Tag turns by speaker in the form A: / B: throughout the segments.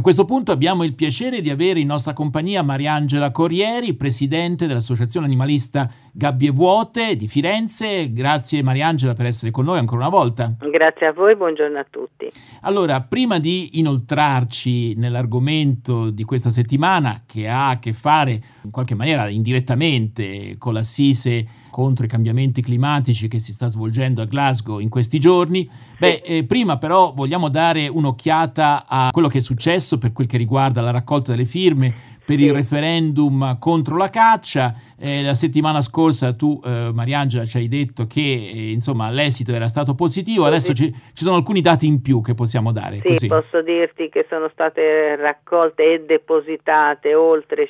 A: A questo punto abbiamo il piacere di avere in nostra compagnia Mariangela Corrieri, presidente dell'Associazione Animalista Gabbie Vuote di Firenze. Grazie Mariangela per essere con noi ancora una volta.
B: Grazie a voi, buongiorno a tutti.
A: Allora, prima di inoltrarci nell'argomento di questa settimana, che ha a che fare in qualche maniera indirettamente con l'assise contro i cambiamenti climatici che si sta svolgendo a Glasgow in questi giorni, prima però vogliamo dare un'occhiata a quello che è successo per quel che riguarda la raccolta delle firme per il referendum contro la caccia. La settimana scorsa tu, Mariangela, ci hai detto che insomma l'esito era stato positivo. Adesso ci sono alcuni dati in più che possiamo dare.
B: Sì,
A: così.
B: Posso dirti che sono state raccolte e depositate oltre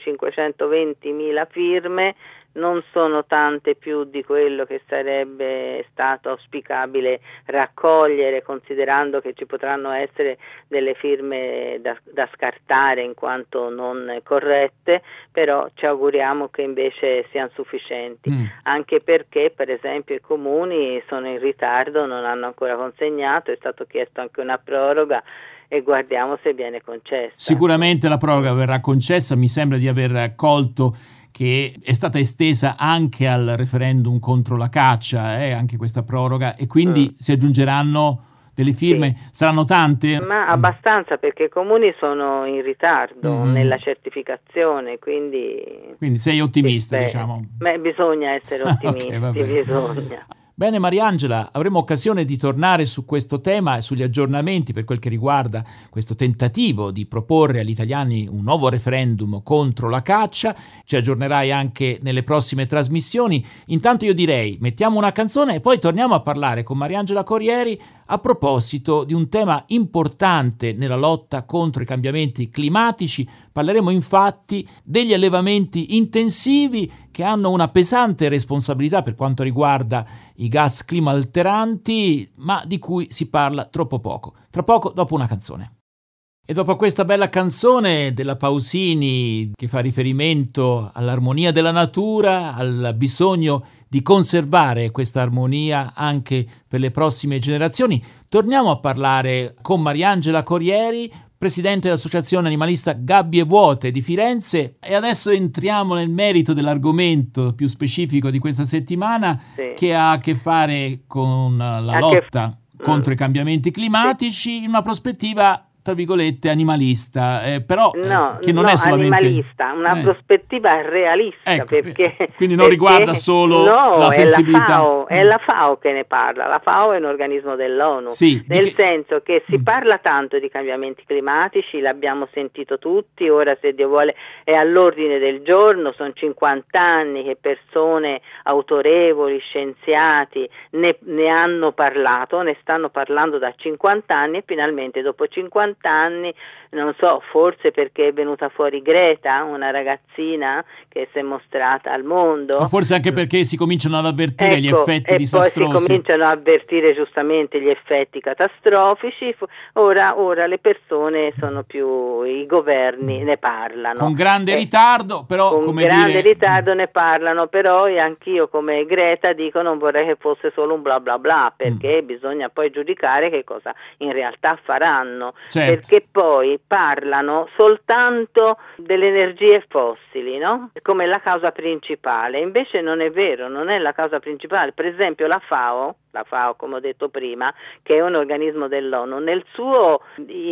B: 520.000 firme. Non sono tante più di quello che sarebbe stato auspicabile raccogliere, considerando che ci potranno essere delle firme da scartare in quanto non corrette, però ci auguriamo che invece siano sufficienti, anche perché per esempio i comuni sono in ritardo, non hanno ancora consegnato, è stato chiesto anche una proroga e guardiamo se viene concessa.
A: Sicuramente la proroga verrà concessa, mi sembra di aver colto che è stata estesa anche al referendum contro la caccia, anche questa proroga, e quindi si aggiungeranno delle firme.
B: Sì.
A: Saranno tante?
B: Ma abbastanza, perché i comuni sono in ritardo nella certificazione, quindi
A: sei ottimista, diciamo.
B: Bisogna essere ottimisti,
A: Okay,
B: bisogna.
A: Bene Mariangela, avremo occasione di tornare su questo tema e sugli aggiornamenti per quel che riguarda questo tentativo di proporre agli italiani un nuovo referendum contro la caccia. Ci aggiornerai anche nelle prossime trasmissioni. Intanto io direi mettiamo una canzone e poi torniamo a parlare con Mariangela Corrieri a proposito di un tema importante nella lotta contro i cambiamenti climatici. Parleremo infatti degli allevamenti intensivi che hanno una pesante responsabilità per quanto riguarda i gas climalteranti, ma di cui si parla troppo poco. Tra poco, dopo una canzone. E dopo questa bella canzone della Pausini che fa riferimento all'armonia della natura, al bisogno di conservare questa armonia anche per le prossime generazioni, torniamo a parlare con Mariangela Corrieri, presidente dell'Associazione Animalista Gabbie Vuote di Firenze, e adesso entriamo nel merito dell'argomento più specifico di questa settimana, che ha a che fare con la lotta contro i cambiamenti climatici in una prospettiva tra virgolette animalista, però che non è solamente
B: animalista, una prospettiva realista,
A: ecco,
B: perché
A: quindi non riguarda solo la sensibilità.
B: È la FAO che ne parla. La FAO è un organismo dell'ONU, nel senso che si parla tanto di cambiamenti climatici, l'abbiamo sentito tutti, ora se Dio vuole è all'ordine del giorno, sono 50 anni che persone autorevoli, scienziati ne hanno parlato, ne stanno parlando da 50 anni e finalmente dopo 50 anni, non so, forse perché è venuta fuori Greta, una ragazzina che si è mostrata al mondo.
A: O forse anche perché si cominciano ad avvertire gli effetti disastrosi.
B: Poi si cominciano a avvertire giustamente gli effetti catastrofici. Ora le persone sono più, i governi ne parlano.
A: Con grande ritardo, però
B: ritardo ne parlano, però anch'io come Greta dico non vorrei che fosse solo un bla bla bla, perché bisogna poi giudicare che cosa in realtà faranno. Perché poi parlano soltanto delle energie fossili, no? Come la causa principale, invece non è vero, non è la causa principale. Per esempio la FAO, come ho detto prima, che è un organismo dell'ONU, nel suo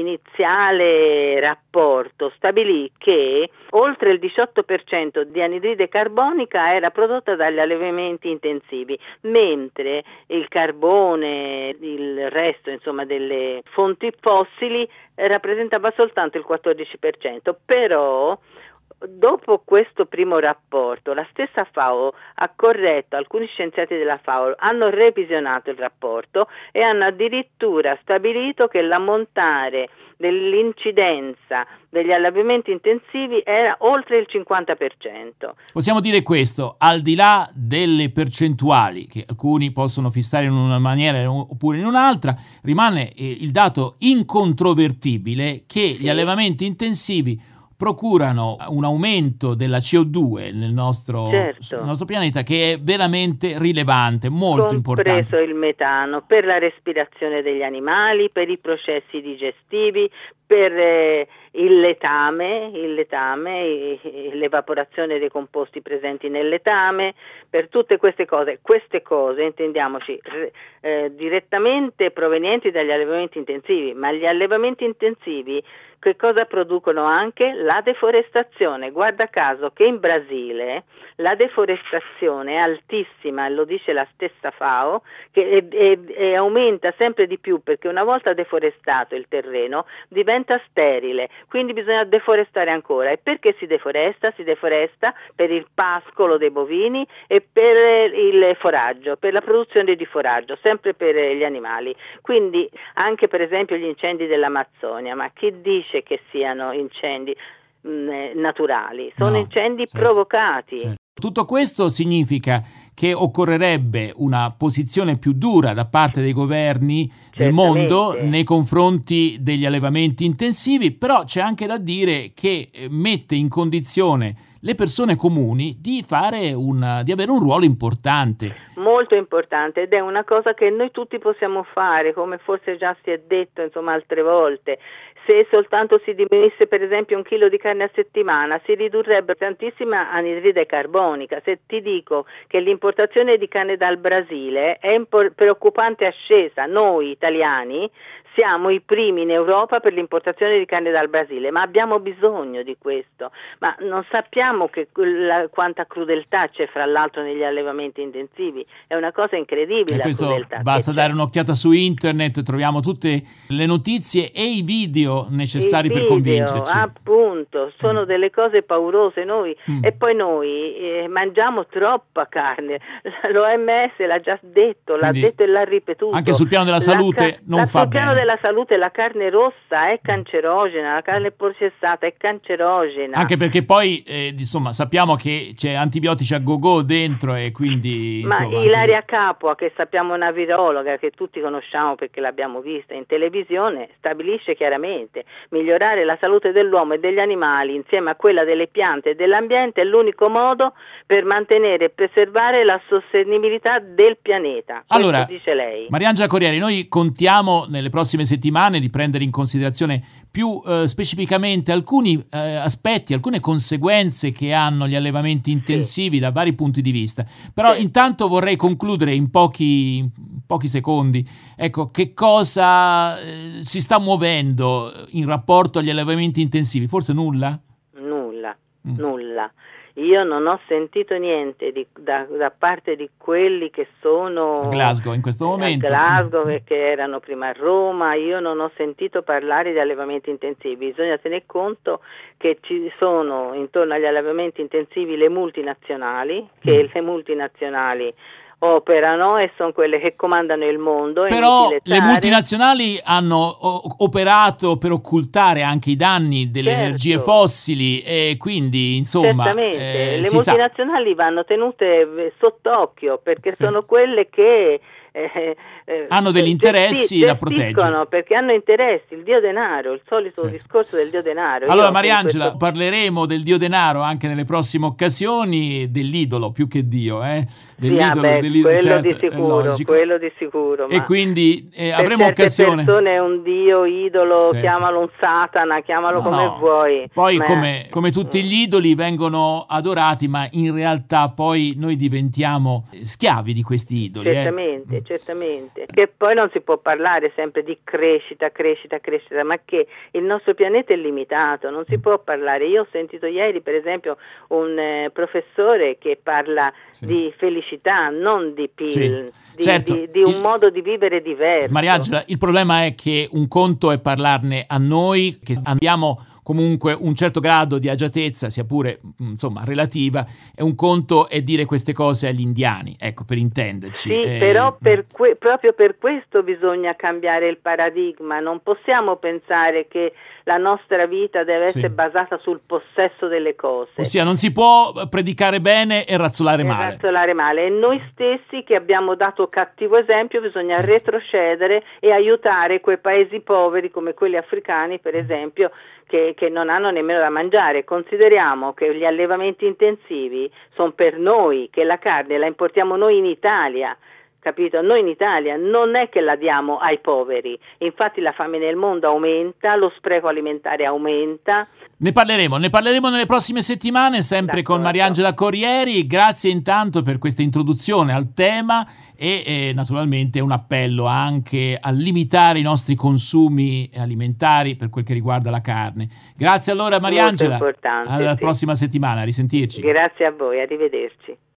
B: iniziale rapporto stabilì che oltre il 18% di anidride carbonica era prodotta dagli allevamenti intensivi, mentre il carbone, il resto insomma delle fonti fossili rappresentava soltanto il 14%, però dopo questo primo rapporto la stessa FAO ha corretto, alcuni scienziati della FAO hanno revisionato il rapporto e hanno addirittura stabilito che l'ammontare dell'incidenza degli allevamenti intensivi era oltre il 50%.
A: Possiamo dire questo, al di là delle percentuali che alcuni possono fissare in una maniera oppure in un'altra, rimane il dato incontrovertibile che gli allevamenti intensivi procurano un aumento della CO2 nel nostro pianeta che è veramente rilevante, molto importante.
B: Compreso il metano, per la respirazione degli animali, per i processi digestivi, per il letame, l'evaporazione dei composti presenti nel letame, per tutte queste cose intendiamoci direttamente provenienti dagli allevamenti intensivi, ma gli allevamenti intensivi che cosa producono anche? La deforestazione. Guarda caso che in Brasile la deforestazione è altissima, lo dice la stessa FAO, e aumenta sempre di più, perché una volta deforestato il terreno diventa sterile, quindi bisogna deforestare ancora. E perché si deforesta? Si deforesta per il pascolo dei bovini e per il foraggio, per la produzione di foraggio, sempre per gli animali. Quindi anche per esempio gli incendi dell'Amazzonia, ma chi dice che siano incendi naturali? Sono incendi provocati.
A: Certo. Tutto questo significa che occorrerebbe una posizione più dura da parte dei governi del mondo nei confronti degli allevamenti intensivi, però c'è anche da dire che mette in condizione le persone comuni di avere un ruolo importante.
B: Molto importante, ed è una cosa che noi tutti possiamo fare, come forse già si è detto altre volte. Se soltanto si diminuisse per esempio 1 chilo di carne a settimana, si ridurrebbe tantissima anidride carbonica. Se ti dico che l'importazione di carne dal Brasile è preoccupante ascesa, noi italiani siamo i primi in Europa per l'importazione di carne dal Brasile, ma abbiamo bisogno di questo. Ma non sappiamo quanta crudeltà c'è fra l'altro negli allevamenti intensivi, è una cosa incredibile la crudeltà.
A: Basta dare un'occhiata su internet, troviamo tutte le notizie e i video necessari per convincerci.
B: Appunto, sono delle cose paurose noi, e poi noi mangiamo troppa carne, l'OMS l'ha già detto, e l'ha ripetuto.
A: Anche sul piano della salute non fa bene.
B: Della salute, la carne rossa è cancerogena, la carne processata è cancerogena.
A: Anche perché poi sappiamo che c'è antibiotici a go-go dentro, e quindi
B: Ilaria Capua, che sappiamo, una virologa che tutti conosciamo perché l'abbiamo vista in televisione, stabilisce chiaramente: migliorare la salute dell'uomo e degli animali insieme a quella delle piante e dell'ambiente è l'unico modo per mantenere e preservare la sostenibilità del pianeta.
A: Allora,
B: questo dice lei.
A: Mariangela Corrieri, noi contiamo nelle prossime settimane di prendere in considerazione più specificamente alcuni aspetti, alcune conseguenze che hanno gli allevamenti intensivi da vari punti di vista. Però intanto vorrei concludere in pochi secondi. Ecco, che cosa si sta muovendo in rapporto agli allevamenti intensivi? Forse nulla?
B: Nulla. Io non ho sentito niente da parte di quelli che sono
A: a Glasgow in questo momento.
B: A Glasgow, che erano prima a Roma. Io non ho sentito parlare di allevamenti intensivi. Bisogna tenere conto che ci sono intorno agli allevamenti intensivi le multinazionali, che le multinazionali operano e sono quelle che comandano il mondo.
A: Però le multinazionali hanno operato per occultare anche i danni delle energie fossili, e quindi insomma
B: certamente le multinazionali vanno tenute sott'occhio, perché sono quelle che
A: hanno degli interessi da proteggere,
B: perché hanno interessi, il dio denaro, il solito discorso del dio denaro.
A: Allora Mariangela, parleremo del dio denaro anche nelle prossime occasioni, dell'idolo più che dio,
B: quello di sicuro,
A: e quindi avremo occasione.
B: Persone è un dio, idolo, chiamalo un satana, chiamalo come vuoi.
A: Poi come tutti gli idoli vengono adorati, ma in realtà poi noi diventiamo schiavi di questi idoli.
B: Certamente, che poi non si può parlare sempre di crescita, ma che il nostro pianeta è limitato, non si può parlare. Io ho sentito ieri per esempio un professore che parla di felicità, non di PIL, di un modo di vivere diverso.
A: Mariangela, il problema è che un conto è parlarne a noi, che abbiamo comunque un certo grado di agiatezza, sia pure relativa, e un conto è dire queste cose agli indiani, ecco, per intenderci.
B: Però proprio per questo bisogna cambiare il paradigma. Non possiamo pensare che la nostra vita deve essere basata sul possesso delle cose.
A: Ossia, non si può predicare bene e razzolare male.
B: E noi stessi che abbiamo dato cattivo esempio bisogna retrocedere e aiutare quei paesi poveri come quelli africani, per esempio, che non hanno nemmeno da mangiare. Consideriamo che gli allevamenti intensivi sono per noi, che la carne la importiamo noi in Italia. capito? Noi in Italia non è che la diamo ai poveri, infatti la fame nel mondo aumenta, lo spreco alimentare aumenta.
A: Ne parleremo nelle prossime settimane, sempre con Mariangela Corrieri. Grazie intanto per questa introduzione al tema e naturalmente un appello anche a limitare i nostri consumi alimentari per quel che riguarda la carne. Grazie allora Mariangela, alla prossima settimana, a risentirci.
B: Grazie a voi, arrivederci.